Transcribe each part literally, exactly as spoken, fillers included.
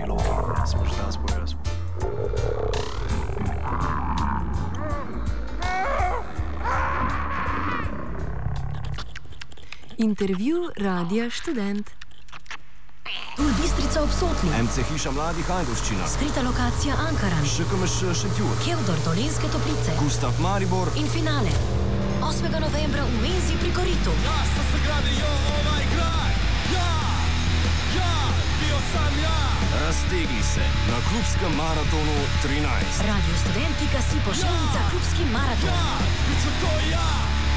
bilo, smo že danes povedali. Intervju Radia Študent. Bistrica ob Sotli. M C Hiša mladih Ajdovščina. Skrita lokacija Ankaran. Š K M Š Šentjur. Kevdor Dolenjske Toplice. Gustav Maribor. In finale. osmega novembra v Menzi pri Koritu. Jasno se gradijo ovaj kraj. Ja, ja, bio sam ja. Raztegli se na klubskem maratonu trinajst. Radio Studentika si pošiljnica ja, klubski maraton. Ja, biću to ja.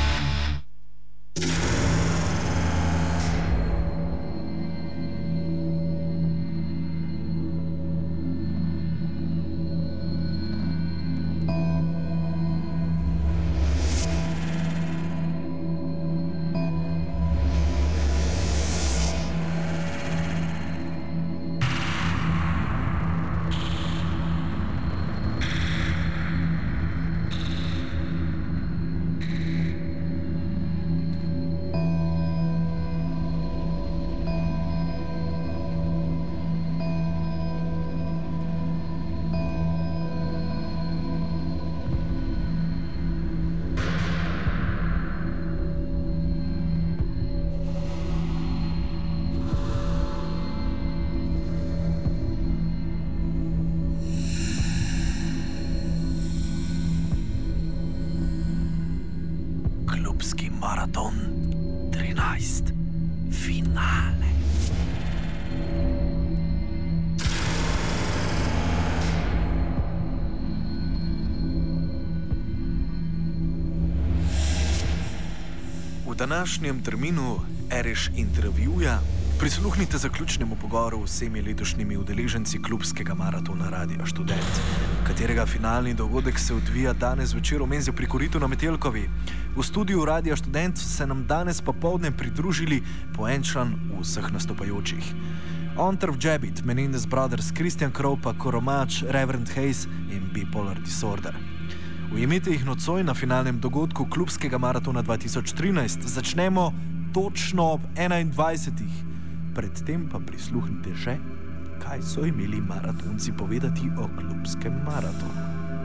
Klubski maraton trinajst. Finale. V današnjem terminu Ereš intervjuja prisluhnite zaključnemu pogovoru z vsemi letošnjimi udeleženci klubskega maratona Radia Študent, katerega finalni dogodek se odvija danes večer v Menzi pri Koritu na Metelkovi. V studiu Radia Študent se nam danes popoldne pridružili po en član vseh nastopajočih. Ontrv Jabit, Menendez Brothers, Kristjan Kroupa, Koromač, Reverend Hayes in Bipolar Disorder. Ujemite jih nocoj na finalnem dogodku klubskega maratona dva tisoč trinajst. Začnemo točno ob enaindvajsetih. Predtem pa prisluhnite še, kaj so imeli maratonci povedati o klubskem maratonu.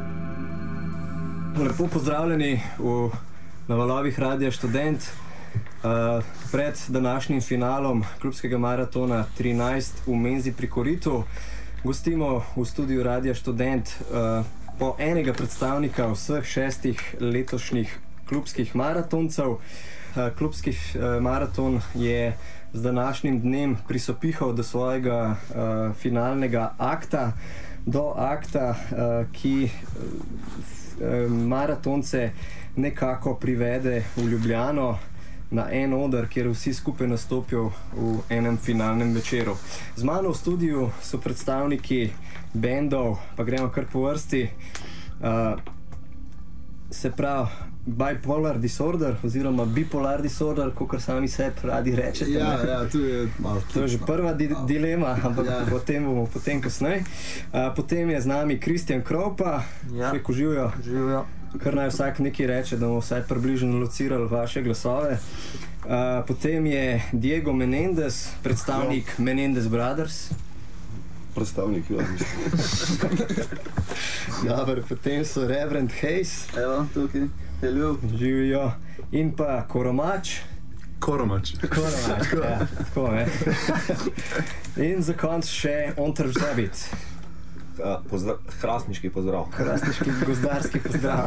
Lepo pozdravljeni v, na valovih Radia Študent. Uh, pred današnjim finalom klubskega maratona trinajst v Menzi pri Koritu gostimo v studiu Radia Študent uh, po enega predstavnika vseh šestih letošnjih klubskih maratoncev. Uh, klubski uh, maraton je z današnjim dnem prisopihal do svojega uh, finalnega akta, do akta, uh, ki uh, maratonce nekako privede v Ljubljano na en oder, kjer vsi skupaj nastopijo v enem finalnem večeru. Z mano v studiu so predstavniki bendov, pa gremo kar po vrsti. Uh, se pravi, Bipolar Disorder oziroma Bipolar Disorder, kakor sami sebi radi rečete. Ja, ja, tu je malo. To je že prva di dilema, ampak ja. potem bomo potem kasneje. Uh, potem je z nami Kristjan Kroupa, Ja. Preko živijo. Živijo. Kar naj vsak nekaj reče, da bomo vsaj približno locirali vaše glasove. Uh, potem je Diego Menendez, predstavnik Jo. Menendez Brothers. Predstavnik, ja, mislim. Dobar, potem so Reverend Hayes. Evo, tukaj. Hello. Živijo. In pa Koromač. Koromač. Koromač, ja, tako ne. In za konec še Ontrv Jabit. Pozdrav, hrastniški pozdrav. Hrastniški gozdarski pozdrav.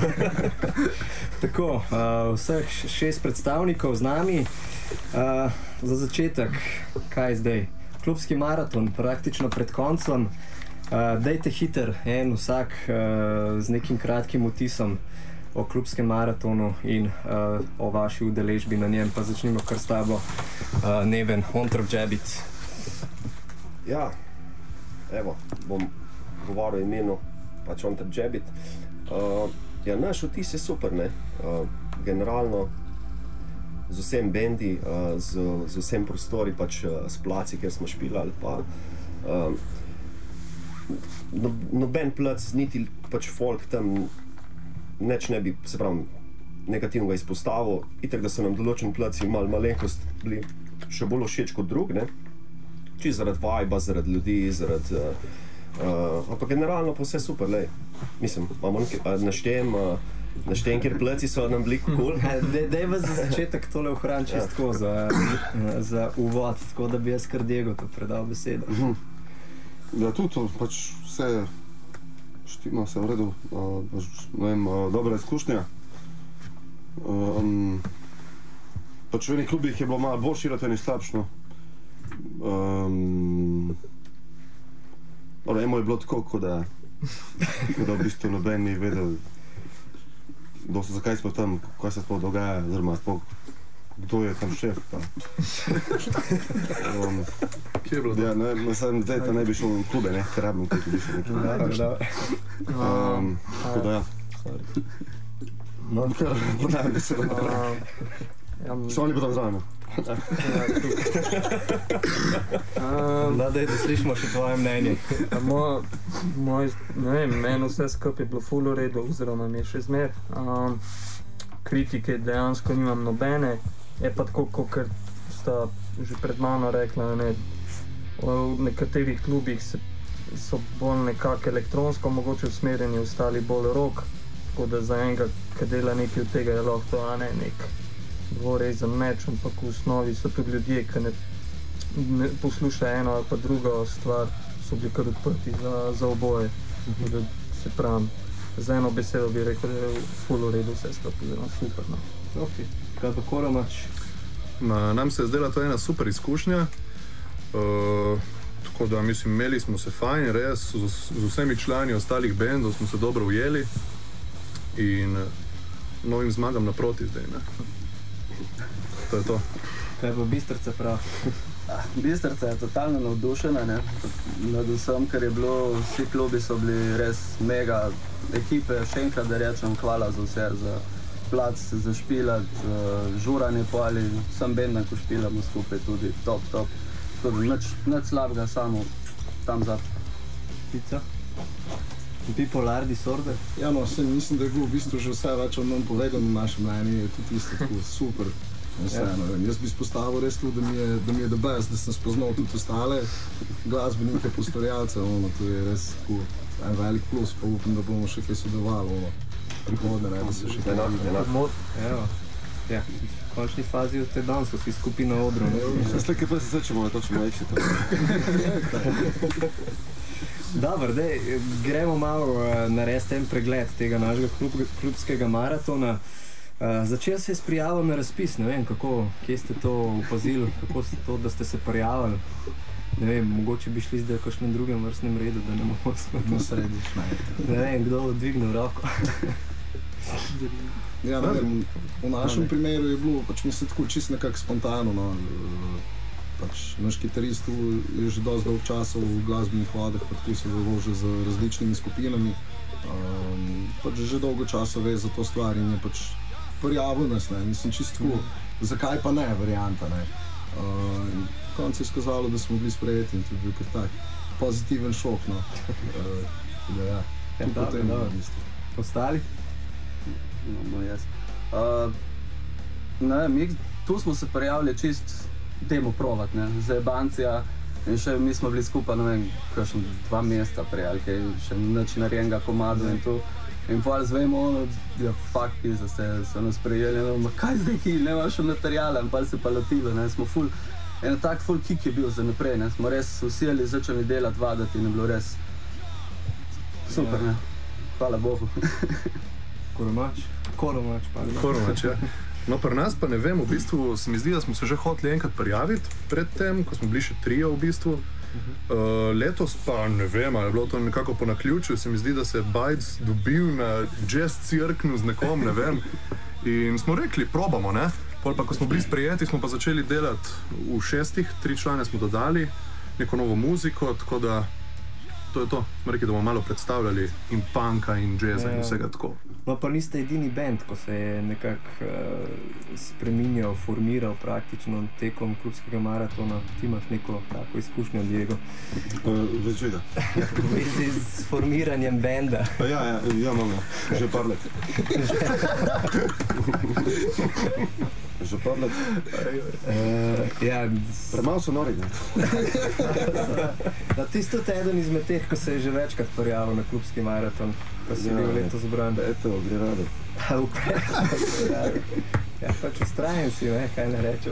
Tako, uh, vseh šest predstavnikov z nami. Uh, za začetek, kaj zdaj? Klubski maraton, praktično pred koncem. Uh, dejte hiter, en vsak uh, z nekim kratkim vtisom o klubskem maratonu in uh, o vaši udeležbi na njem. Pa začnimo kar s tabo, uh, Neven, Ontrv Jabit. Ja, evo, bom govoril imenu pač Ontrv Jabit. Uh, ja, naš vtis je super, ne? Uh, generalno z vsem bendi, uh, z, z vsem prostori, pač uh, s placi, kjer smo špilali, pa uh, no, noben plac, niti pač folk tam neč ne bi, se pravi, negativno izpostavil. Itak, da so nam določen placi malo malenkost bili še bolj všeč kot drug, ne? čisto zaradi vajba, zaradi ljudi, zaradi... Uh, uh, ampak generalno pa vse super, lej. Mislim, imamo nekaj, uh, naštejem, uh, naštejem, kjer pleci so nam bili cool. Dej vas za začetek tole ohran čistko za, za uvod, tako da bi jaz kar Diego to predal besedo. Mhm. Ja, tudi to, pač vse štima, vse v redu, uh, pač, ne vem, uh, dobra izkušnja. Um, pač v enih klubih je bilo malo bolj širati, enih slabšno. Um, Eno je bilo tako, kot da, kot da v bistvu noben ni vedel, dosto, zakaj smo tam, kaj se sploh dogaja, oziroma sploh, kdo je tam šef. Pa. Um, Kje je bilo to? Ja, ne, mislim, zdaj ta ne bi šel v klube, ne, ker rabim kaj, ki bi šel nekaj. Um, tako da ja. No, kar podajam besedo. Še oni potem zraven. Da, daj, da slišimo še tvoje mnenje. Moj, moj, ne vem, meni vse skupaj je bilo ful v redu, oziroma mi je še zmer. Um, kritike dejansko nimam nobene, je pa tako, kot sta že pred mano rekla, ne, v nekaterih klubih se, so bolj nekako elektronsko mogoče usmerjeni, ostali bolj rok, tako da za enega, ki dela nekaj od tega, je lahko to, a ne, nek dvorezen meč, ampak v osnovi so tudi ljudje, ki ne, ne poslušajo eno ali pa drugo stvar, so bili kar odprti za, za oboje. Mm-hmm. Da, se pravim, za eno besedo bi rekel, da je ful v redu vse skupaj, zelo super. No. Ok, kaj pa Koromač? Na, nam se je zdela to ena super izkušnja, uh, tako da mislim, imeli smo se fajn, res, z, z vsemi člani ostalih bendov smo se dobro ujeli in novim zmagam naproti zdaj, ne. To je to. Kaj pa Bistrica prav? Bistrica je totalno navdušena, ne, nad vsem, ker je bilo, vsi klubi so bili res mega ekipe, še enkrat da rečem hvala za vse, za plac, za špilat, žuranje poli, vsem bendam, ko špilamo skupaj tudi top, top, tako da nič, nič slabega, samo tam za. Pica? Bipolar disorder? Ja, no, sem, mislim, da je bilo v bistvu že vse več od nam povedano v našem mnenju, je tudi isto tako super. Vseeno, ja. Jaz bi izpostavil res tudi, da mi je, da mi je the best, da sem spoznal tudi ostale glasbenike, postorijalce, ono, to je res tako en velik plus, pa upam, da bomo še kaj sodelovali, ono, prihodne, ne, da se še kaj vidimo. Evo, ja, v končni fazi od te dan so vsi skupaj na odru, ne? Vse slike pa se srečemo, je točno exit. Dobro, dej, gremo malo uh, narediti en pregled tega našega klub, klubskega maratona. Uh, začel se je s prijavo na razpis, ne vem, kako, kje ste to opazili, kako ste to, da ste se prijavili. Ne vem, mogoče bi šli zdaj v kakšnem drugem vrstnem redu, da ne bomo smo to središ, ne. Ne vem, kdo bo dvignil roko. Ja, ne vem, v našem primeru je bilo, pač mislim, tako čisto nekako spontano, no. Pač naš kitarist je že dosti dolg časa v glasbenih vodah, pa tako se že z različnimi skupinami. Um, pač že dolgo časa ve za to stvar in je pač prijavil nas, ne, mislim čisto tako, zakaj pa ne, varianta, ne. Uh, konec je skazalo, da smo bili sprejeti in to je bil kar tak pozitiven šok, no. Uh, da ja, ja da, potem, da, da. Ostali? No, no, jaz. Uh, ne, mi tu smo se prijavili čist demo provat, ne, Zebancija in še mi smo bili skupaj, ne vem, kakšen dva meseca prijavili, kaj še nič narejenega komadu in to. In pa zvemo, ja, fakt pisa, se so nas prijeli, ne, ma kaj zdaj ki, ne imaš materijala, in pa se pa lotilo, ne, smo ful, en tak ful kick je bil za naprej, ne, smo res vsi začeli delati, vadati in je bilo res super, ne, hvala Bogu. Koromač? Koromač, pa. Koromač, ja. No, pri nas pa ne vem, v bistvu se mi zdi, da smo se že hoteli enkrat prijaviti pred tem, ko smo bili še trije v bistvu. Uh, letos pa ne vem, ali je bilo to nekako po naključju, se mi zdi, da se je Bajc dobil na jazz cirknu z nekom, ne vem. In smo rekli, probamo, ne. Pol pa, ko smo bili sprejeti, smo pa začeli delati v šestih, tri člane smo dodali, neko novo muziko, tako da to je to. Smo rekli, da bomo malo predstavljali in punka in jazza in vsega tako. No, pa niste edini band, ko se je nekako uh, spreminjal, formiral praktično tekom klubskega maratona. Ti imaš neko tako izkušnjo, Diego? Uh, Vez čega? V vezi s formiranjem benda. Pa ja, ja, ja, imam, ja. Že par let. Že prlet. Uh, ja, Premalo so nori, ne? Da, ti si tudi eden izmed teh, ko se je že večkrat prijavil na klubski maraton, ko si bil letos zbran. Eto, gre rado. Ja, pač ustrajen si, ne, kaj ne rečem.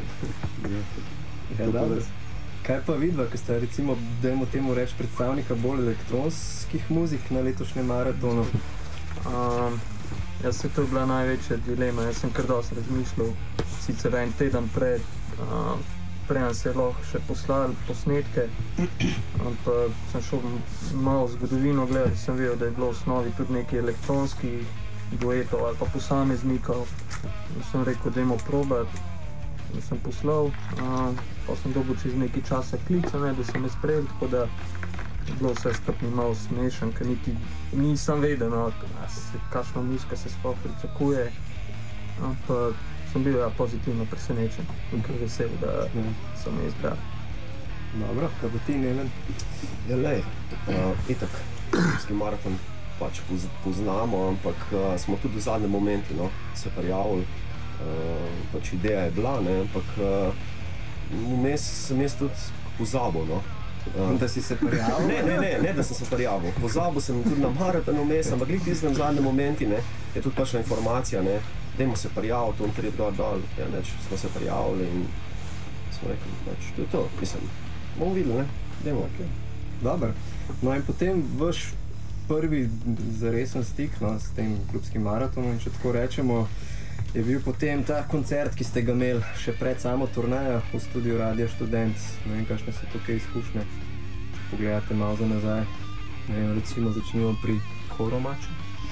Ja, dobro. Kaj pa vidva, ko sta recimo, dajmo temu reči, predstavnika bolj elektronskih muzik na letošnjem maratonu? Um, jaz se to je bila največja dilema, jaz sem kar dosti razmišljal, sicer en teden pred, uh, preden se je lahko še poslali posnetke, ampak sem šel malo v zgodovino gledati, sem vedel, da je bilo v osnovi tudi nekaj elektronskih duetov ali pa posameznikov. In sem rekel, dajmo probati, in sem poslal, uh, pa sem dobil čez nekaj časa klica, ne, da sem me sprejel, tako da je bilo vse skupaj malo smešen, ker niti nisem vedel, no, kakšna muzika se sploh pričakuje, ampak sem bil ja, pozitivno presenečen in kar vesel, da so me izbrali. Dobro, kaj bo ti, Neven? Ja, lej, uh, itak, klubski maraton pač poznamo, ampak uh, smo tudi v zadnjem momenti, no, se prijavili, uh, pač ideja je bila, ne, ampak uh, vmes sem jaz tudi pozabil, no. Uh, da si se prijavil? Ne, ne, ne, ne, da sem se prijavil. Pozabil sem tudi na maraton vmes, ampak glih tistem zadnjem momenti, ne, je tudi pačna informacija, ne, dajmo se prijaviti, on tri dol dol, ja, neč, smo se prijavili in smo rekli, neč, to je to, mislim, bomo videli, ne, dajmo. Okay. Dobar, no in potem vaš prvi zaresen stik, no, s tem klubskim maratonom, če tako rečemo, je bil potem ta koncert, ki ste ga imeli še pred samo turnejo v studiu Radia Študent. Ne vem, kakšne so tukaj izkušnje, če pogledate malo za nazaj. Ne vem, recimo začnimo pri Koromaču.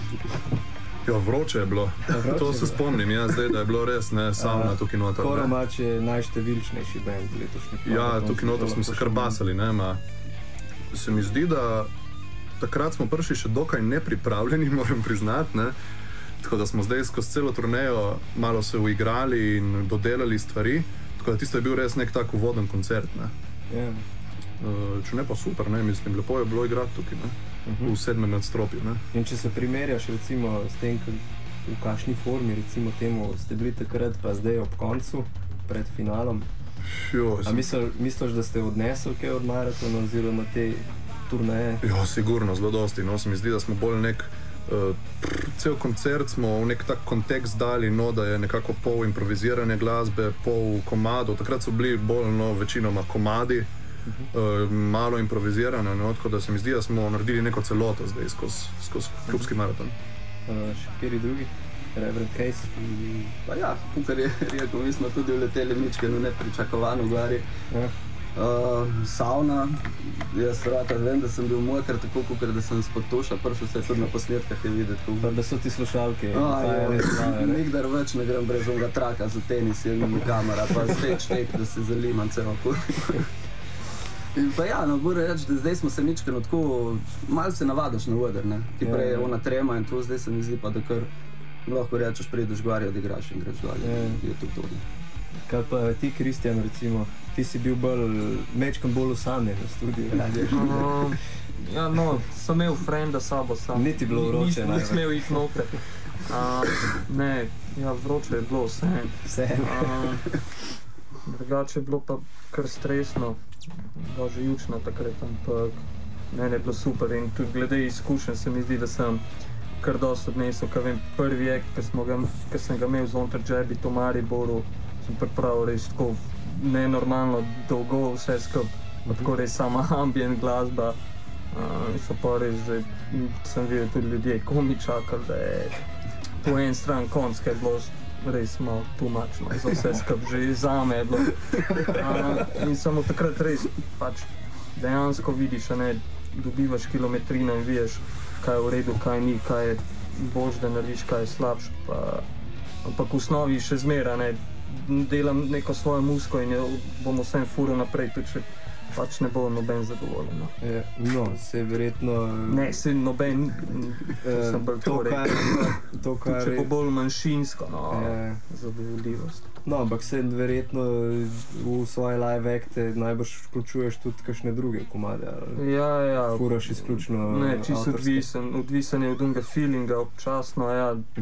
Ja, vroče je bilo. Vroče to se spomnim, ja, zdaj, da je bilo res, ne, sauna tukaj noter. Koromač je najštevilčnejši band letošnji. Ja, tukaj noter smo se kar basali, ne, ma. Se mi zdi, da takrat smo prišli še dokaj nepripravljeni, moram priznati, ne. Tako da smo zdaj skozi celo turnejo malo se uigrali in dodelali stvari, tako da tisto je bil res nek tak uvoden koncert, ne. Yeah. Uh, če ne pa super, ne, mislim, lepo je bilo igrati tukaj, ne, uh-huh. v sedmem nadstropju, ne. In če se primerjaš recimo s tem, v kakšni formi, recimo temu, ste bili takrat pa zdaj ob koncu, pred finalom, jo, a misl, misliš, da ste odnesli kaj od maratona oziroma te turneje? Ja, sigurno, zelo dosti, no, se mi zdi, da smo bolj nek Uh, cel koncert smo v nek tak kontekst dali, no, da je nekako pol improvizirane glasbe, pol komadov, takrat so bili bolj, no, večinoma komadi, uh-huh. uh, malo improvizirane, no, tako da se mi zdi, da smo naredili neko celoto zdaj skozi skozi klubski maraton. Uh, še kjeri drugi? Reverend Case? Pa ja, kar je rekel, mi smo tudi uleteli mičkeno nepričakovano v Gari. Ja. Uh, sauna, jaz vrata vem, da sem bil mokr, tako kot da sem spod tuša, prišel se tudi na posnetkah je videti. Pa da so ti slušalke. Ah, nikdar več ne grem brez onega traka za tenis, jedno kamera, pa stage tape, da se zalimam celo kur. In pa ja, no, moram reči, da zdaj smo se mičkeno tako, malo se navadaš na oder, ne, ki prej je ona trema in to zdaj se mi zdi pa, da kar lahko rečeš, prideš Gvari, odigraš in greš dalje, je to to. Kaj pa ti, Kristjan, recimo, ti si bil bolj, mečkam bolj osamljen v studiu, radiš? Um, ja, no, sem imel frenda sabo sam. Niti bilo vroče, najbolj. Nisem imel iti noter. Uh, ne, ja, vroče je bilo vse. Vse. Uh, drugače je bilo pa kar stresno, da že jučno takrat, ampak meni je bilo super in tudi glede izkušenj se mi zdi, da sem kar dosti odnesel, ker vem, prvi akt, ki sem ga imel z Onter Jabit v Mariboru, sem pripravil res tako nenormalno dolgo vse skup, pa tako res sama ambient glasba. Uh, so pa res že, sem videl tudi ljudje komi čakali, da je po en stran konc, ker je bilo res malo too much, no, za vse skup, že zame je bilo. Uh, in samo takrat res pač dejansko vidiš, a ne, dobivaš kilometrino in vidiš, kaj je v redu, kaj ni, kaj je boljš, da narediš, kaj je slabš, pa, ampak v osnovi še zmeraj, ne, delam neko svojo muziko in jo bom vsem furil naprej, tudi če pač ne bo noben zadovoljen. No, ja, no se verjetno... Ne, se noben, to sem bolj to rekel, če bo bolj manjšinsko, no, ja. Zadovoljivost. No, ampak se verjetno v svoje live acte najbrž vključuješ tudi kakšne druge komade, ali ja, ja. Furaš izključno ne, čisto odvisen, odvisen je od unga feelinga občasno, ja. Uh-huh.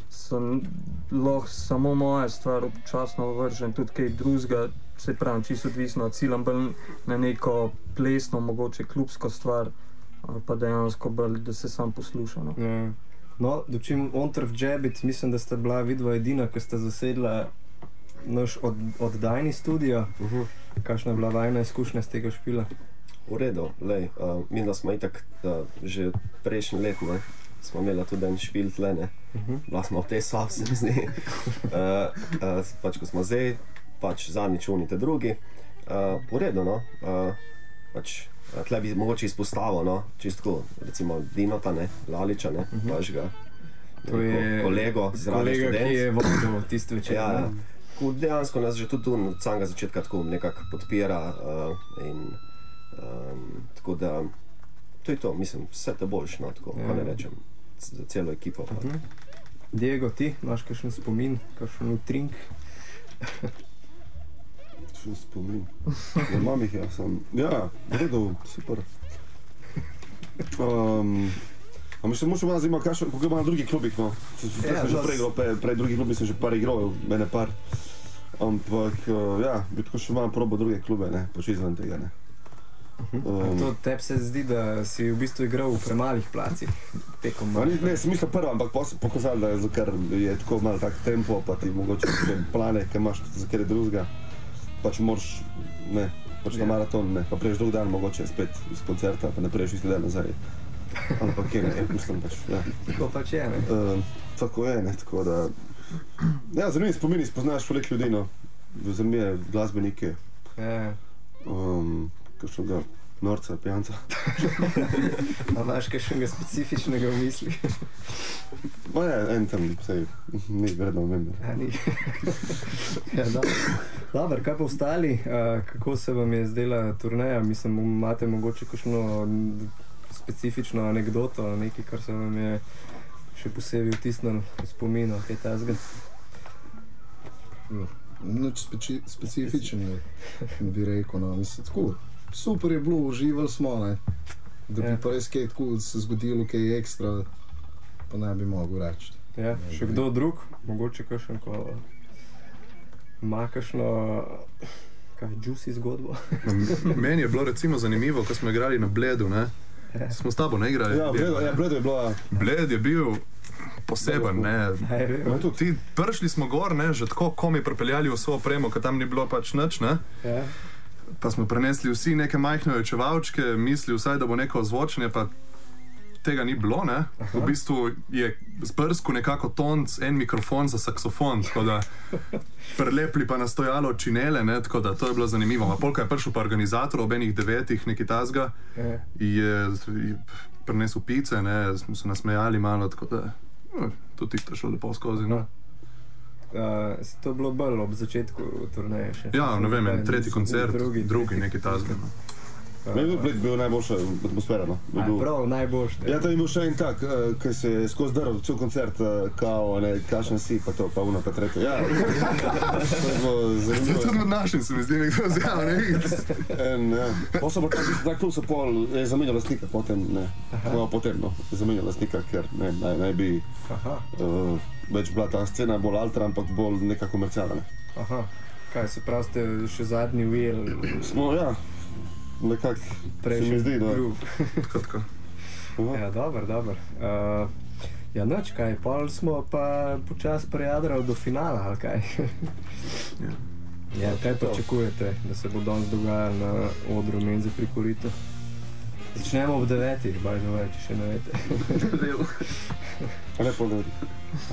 sem lahko samo moja stvar občasno vržen, tudi kaj drugega, se pravi, čisto odvisno, ciljam bolj na neko plesno, mogoče klubsko stvar, ali pa dejansko bolj, da se sam posluša. No, ja. No, dočim Onter v Džebit, mislim, da sta bila vidva edina, ki sta zasedla naš od, oddajni studio. Uh-huh. Kakšna je bila vajna izkušnja z tega špila? V redu, lej, uh, mi da smo itak uh, že prejšnji let, ne, smo imeli tudi en špil tle, ne, uh-huh. Bila smo v tej sobi, se mi zdi. uh, uh, pač, ko smo zdaj, pač zadnjič unite drugi, uh, v redu, no, uh, pač uh, tle bi mogoče izpostavil, no, čistko, recimo Dinota, ne, Laliča, ne, uh-huh. Vašega to je kolego z Radio kolega, Študent. Ki je vodil tisti večer. Ja, ja. Ko dejansko nas že tudi tu od samega začetka tako nekako podpira uh, in um, tako da to je to, mislim, vse te boljš, no, tako, ja. Kaj ne rečem, za celo ekipo. Uh-huh. Diego, ti imaš kakšen spomin, kakšen utrink? Kakšen spomin? Ja, imam jih, ja, sem, ja, v redu, super. Um, a mi se moče malo zima, kako ga ima na drugih klubih, no. Ja, sem že prej igral, prej, prej drugih klubih sem že par igral, mene par. Ampak, uh, ja, bi tako še malo probal druge klube, ne, pač izven tega, ne. Um, to tebi se zdi, da si v bistvu igral v premalih placih tekom? Ne, ne, sem mislil prvo, ampak pa sem pokazal, da je, ker je tako malo tak tempo, pa ti mogoče plane, ki imaš za kjer drugega, pač moraš, ne, pač na maraton, ne, pa prejš drug dan mogoče spet iz koncerta, pa ne prejš isti dan nazaj. Ampak je, ne, mislim pač, ja. Tako pač je, ne? Uh, tako je, ne, tako da... Ja, zanimivi spomini, spoznaš veliko ljudi, no. Zanimive glasbenike. Ja. Um, kakšnega norca, pijanca. A imaš kakšnega specifičnega v misli? Ma je, en tam, sej, ni vredno vem. Ja, ni. Ja, dobro. Dobar, kaj pa ostali? Uh, kako se vam je zdela turneja? Mislim, imate mogoče kakšno specifično anekdoto, nekaj, kar se vam je še posebej vtisnilo v spominu, kaj tazga? Nič speci specifičen, bi rekel, no, mislim, tako, super je bilo, uživali smo, ne, da bi ja. Pa res kaj tako se zgodilo, kaj ekstra, pa ne bi mogel reči. Ja, ne, še kdo drug, mogoče kakšen, ko ima kakšno, kaj, juicy zgodbo? Meni je bilo recimo zanimivo, ko smo igrali na Bledu, ne, ja. Smo s tabo ne igrali. Ja, Bledo, ja, Bledo je bilo, ja. Bled je bil poseben, ne. Ja, ti prišli smo gor, ne, že tako, ko mi pripeljali v svojo opremo, ker tam ni bilo pač nič, ne. Ja. Pa smo prenesli vsi neke majhne očevalčke, mislili vsaj, da bo neko ozvočenje, pa tega ni bilo, ne. Aha. V bistvu je zbrskal nekako tonc, en mikrofon za saksofon, tako da prelepli pa nastojalo činele, ne, tako da to je bilo zanimivo. A polka je prišel pa organizator ob enih devetih, neki tazga, ja. je, je prinesel pice, ne, smo se nasmejali malo, tako da no, tudi ti to šlo lepo skozi, no. Uh, si to bilo bolj ob začetku turneje še? Ja, ne vem, en tretji koncert, drugi, drugi neki tazga, no. Meni je bil najboljša atmosfera, no. A, prav, najboljša. Ja, to je bil še en tak, uh, ki se je skozi drl cel koncert, uh, kao, ne, kašen si, pa to, pa uno, pa tretje. Ja, to je bilo zanimivo. Tudi med našim se mi zdi nekdo vzjel, ne? En, ja. Posebno tak, tak klub se pol je zamenjal lastnika, potem, ne, no, potem, no, je zamenjal lastnika, ker, ne, naj, naj bi uh, več bila ta scena bolj altra, ampak bolj neka komercialna, ne. Aha, kaj, se prav ste še zadnji ujeli? Smo, ja. Nekako se mi zdi, da... Tako, tako. Ja, dober, dober. Uh, ja, nič, kaj, pol smo pa počas prejadrali do finala, ali kaj? Ja. Ja, kaj pričakujete, da se bo danes dogajalo na odru Menze pri Koritu? Začnemo ob devetih, by the way, če še ne vete. Lepo devetih.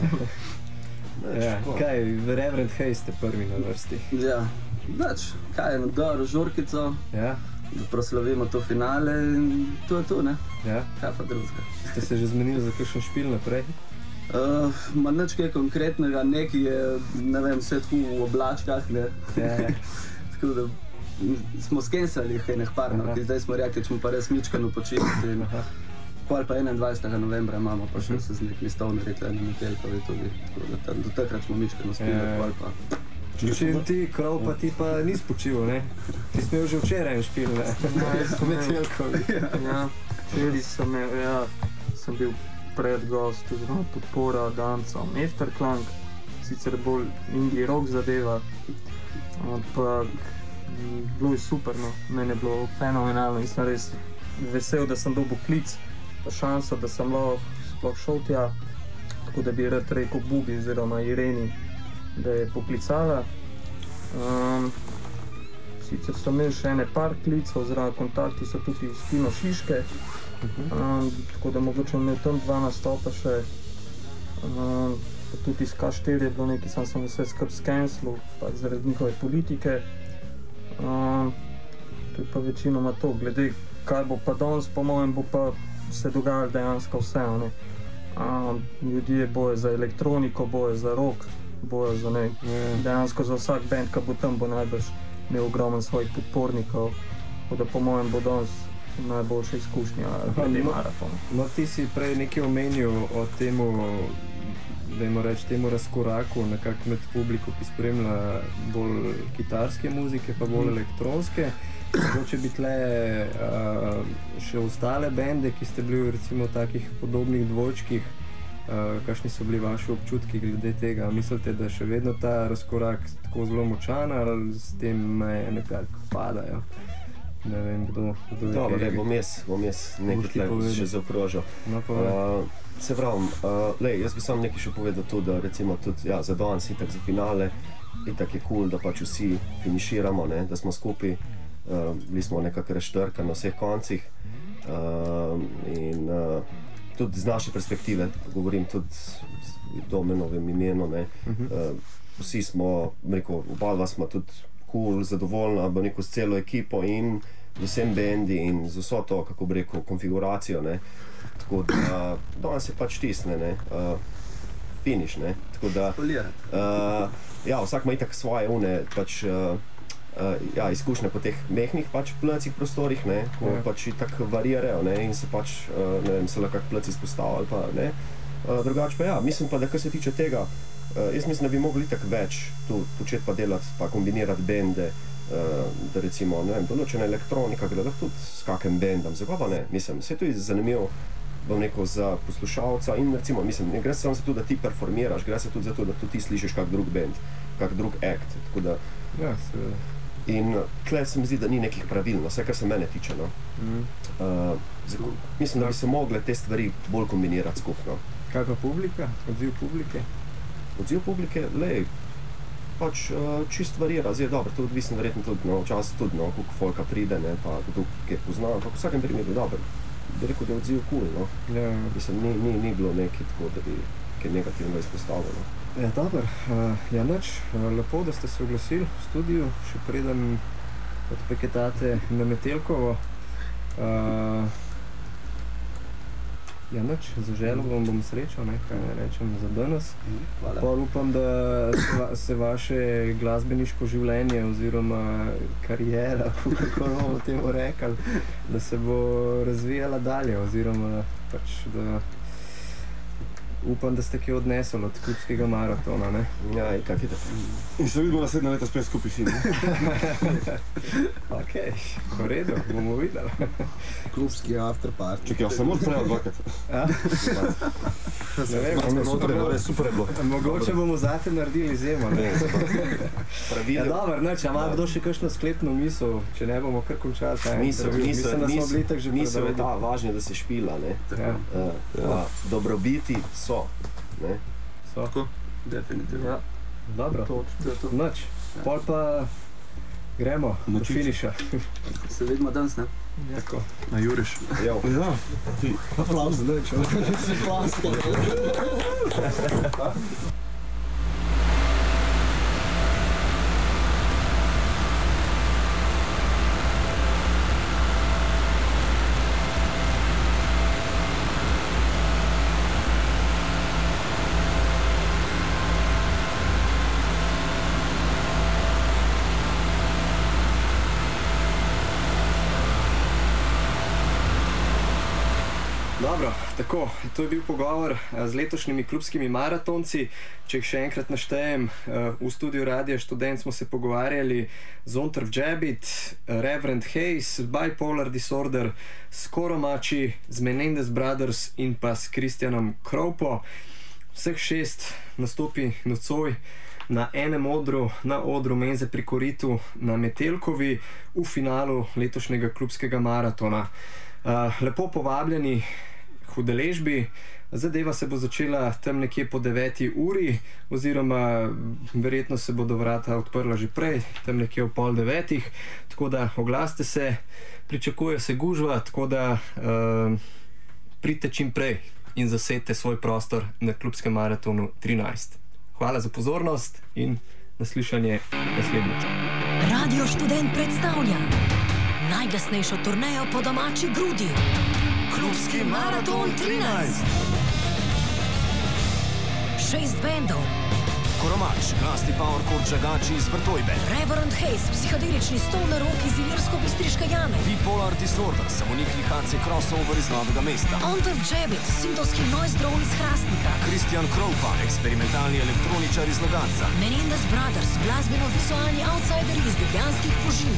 Ja, kaj, Reverend Hayes ste prvi na vrsti? Ja, nič, kaj, dobro, žurkico. Ja. Da proslavimo to finale in to je to, ne? Ja. Kaj pa drugega. Ste se že zmenili za kakšen špil naprej? Uh, ma nič kaj konkretnega, neki je, ne vem, vse tako v oblačkah, ne? Ja. Tako da smo skenslali enih par, no, ki zdaj smo rekli, če smo pa res mičkano počiniti. Pol pa enaindvajsetega novembra imamo pa še se z nekimi stovnari, tle na Metelkovi tudi. Tako da tam, do takrat smo mičkano spili, ja. Pol pa... Če ti, Krov, pa ti pa nis počival, ne? Ti si imel že včeraj en špil, ne? Ja, jaz sem Metelkovi. Ja, včeraj sem imel, ja, sem bil predgost oziroma podpora dancom Efterklang, sicer bolj indie rock zadeva, ampak bilo je super, no. Meni je bilo fenomenalno in sem res vesel, da sem dobil klic, pa šanso, da sem lahko sploh šel tja, tako da bi rad rekel Bubi oziroma Ireni, da je poklicala. Um, sicer so imeli še ene par klicov, oziroma kontakti so tudi iz Kino Šiške, um, tako da mogoče imel tam dva nastopa še, um, pa tudi iz K štiri je bilo nekaj, sam sem vse skrb skenslil, pa zaradi njihove politike. Um, to je pa večinoma to, glede kaj bo pa danes, po mojem bo pa se dogajalo dejansko vse, ne. Um, ljudje bojo za elektroniko, bojo za rock, bojo za ne, yeah. dejansko za vsak band, ki bo tam, bo najbrž imel ogromen svojih podpornikov, tako da po mojem bo danes najboljša izkušnja glede no, maratona. No, ti si prej nekaj omenil o temu, dajmo reči, temu razkoraku nekako med publiko, ki spremlja bolj kitarske muzike, pa bolj elektronske. Mogoče bi tle uh, še ostale bende, ki ste bili recimo v takih podobnih dvojčkih, uh, kakšni so bili vaši občutki glede tega? Mislite, da še vedno ta razkorak tako zelo močan ali s tem meje nekako padajo? Ne vem, kdo, kdo je Dobro, bom jaz, bom jaz nekaj tle še zaokrožil. No, uh, se pravim, uh, lej, jaz bi sam nekaj še povedal tudi, da recimo tudi, ja, za danes itak za finale, itak je cool, da pač vsi finiširamo, ne, da smo skupaj, uh, bili smo nekako reštrkani na vseh koncih uh, in uh, tudi z naše perspektive, govorim tudi z Domenovim imenu, ne, uh, vsi smo, rekel, oba dva smo tudi cool, zadovoljna, bo neko s celo ekipo in z vsem bendi in z vso to, kako bi rekel, konfiguracijo, ne. Tako da danes je pač tisne, ne, uh, finiš, ne, tako da uh, ja, vsak ima itak svoje une, pač uh, uh, ja, izkušnje po teh mehnih pač plecih prostorih, ne, ko ja. pač itak varirajo, ne, in se pač, uh, ne vem, se lahko kak plec izpostavlja ali pa, ne, uh, drugače pa ja, mislim pa, da kar se tiče tega, uh, jaz mislim, da bi mogli itak več tu početi pa delati, pa kombinirati bende, uh, da recimo, ne vem, določena elektronika gre lahko tudi s kakem bendom, zakaj pa ne, mislim, se je tudi zanimivo, bom rekel, za poslušalca in recimo, mislim, ne gre samo za to, da ti performiraš, gre se tudi za to, da tudi ti slišiš kak drug band, kak drug act, tako da... Ja, se... In tle se mi zdi, da ni nekih pravil, no, vse kar se mene tiče, no. Mm. Uh, zato, mislim, da bi se mogle te stvari bolj kombinirati skupno. Kaj pa publika? Odziv publike? Odziv publike, lej, pač uh, čist varira, zdaj je dobro, to odvisno verjetno tudi, no, včasih tudi, no, koliko folka pride, ne, pa kdo kaj pozna, ampak v vsakem primeru je dobro. Bi rekel, da je odziv cool, no. Ja. Mislim, ni, ni, ni bilo nekaj tako, da bi kaj negativno izpostavljeno. Ja, dobro. Uh, ja, nič, uh, lepo, da ste se oglasili v studiu, še preden odpeketate na Metelkovo. Uh, ja, nič, zaželil vam bom srečo, ne, kaj ne rečem za danes. Hvala. Pa upam, da se, se vaše glasbeniško življenje oziroma karijera, kako bomo temu rekli, da se bo razvijala dalje, oziroma pač, da upam, da ste kaj odnesli od klubskega maratona, ne? Ja, in kak je to? In se vidimo naslednje leto spet skupaj vsi, ne? Ok, v redu, bomo videli. Klubski afterparty. Čekaj, ja se moram prej odvakati. Ja? Ne vem, super je bilo, res super je bilo. Mogoče bomo zate naredili izjemo, ne? Ja, dobro, nič, a ima kdo še kakšno sklepno misel, če ne bomo kar končali ta Misel, misel, mislim, da smo bili tak že misel je predolgi. ta, važno je, da se špila, ne? Ja. Uh, ja. Dobrobiti so, ne? So. Definitivno. Ja, Dobro, točno. nič. Pol pa gremo do Nočice. finiša. Se vidimo danes, ne? Tako. Na Juriš. Ja. Ja, ti. Aplauz, ne, če si plaskal. Dobro, tako, to je bil pogovor z letošnjimi klubskimi maratonci. Če jih še enkrat naštejem, v studiu Radia Študent smo se pogovarjali z Onter Džebit, Reverend Hayes, Bipolar Disorder, s Koromači, z Menendez Brothers in pa s Kristjanom Kroupo. Vseh šest nastopi nocoj na enem odru, na odru Menze pri Koritu na Metelkovi v finalu letošnjega klubskega maratona. Uh, lepo povabljeni k udeležbi. Zadeva se bo začela tam nekje po deveti uri, oziroma verjetno se bodo vrata odprla že prej, tam nekje ob pol devetih, tako da oglasite se, pričakuje se gužva, tako da uh, pridite čim prej in zasedite svoj prostor na klubskem maratonu trinajst. Hvala za pozornost in naslišanje naslednjič. Radio Študent predstavlja najglasnejšo turnejo po domači grudi. Klubski maraton trinajst. Šest bendov. Koromač, glasni power chord Žagači iz Vrtojbe. Reverend Hayes, psihadelični stoner rock iz Ilirsko-Bistriške jame. Bipolar Disorder, samonikli H C crossover iz Novega mesta. Onter Džebit, sintovski noise drone iz Hrastnika. Kristjan Kroupa, eksperimentalni elektroničar iz Logatca. Menendez Brothers, glasbeno-vizualni outsideri iz Ljubljanskih Fužin.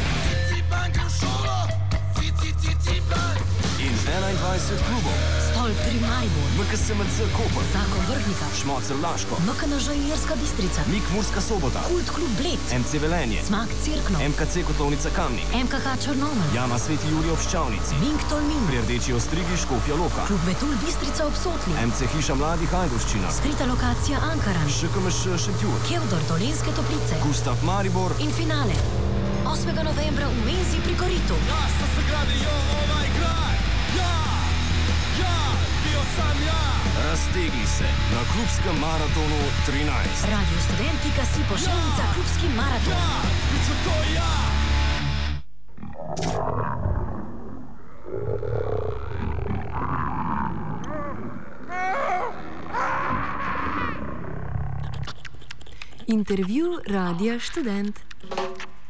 In enaindvajset klubov. Stolp tri Maribor. M K S M C Koper. Zakon Vrhnika. Šmocer Laško. M K N Ž Ilirska Bistrica. Mik Murska Sobota. Kult klub Bled. M C Velenje. Smak Cirkno. M K C Kotovnica Kamnik. M K K Črnomelj. Jama Sveti Jurij ob Ščavnici. Mink Tolmin. Pri Rdeči Ostrigi Škofja Loka. Klub Metul Bistrica ob Sotli. M C Hiša mladih Ajdovščina. Skrita lokacija Ankaran. Š K M Š Šentjur. Kevdor Dolenjske Toplice. Gustav Maribor. In finale. osmega novembra v Menzi pri Koritu. Jasno se gradijo ovaj kraj. Ja, ja, bio sam ja. Raztegli se na klubskem maratonu trinajst. Radio Študent pika si pošiljnica ja, klubski maraton. Ja, biću to ja. Intervju Radia Študent.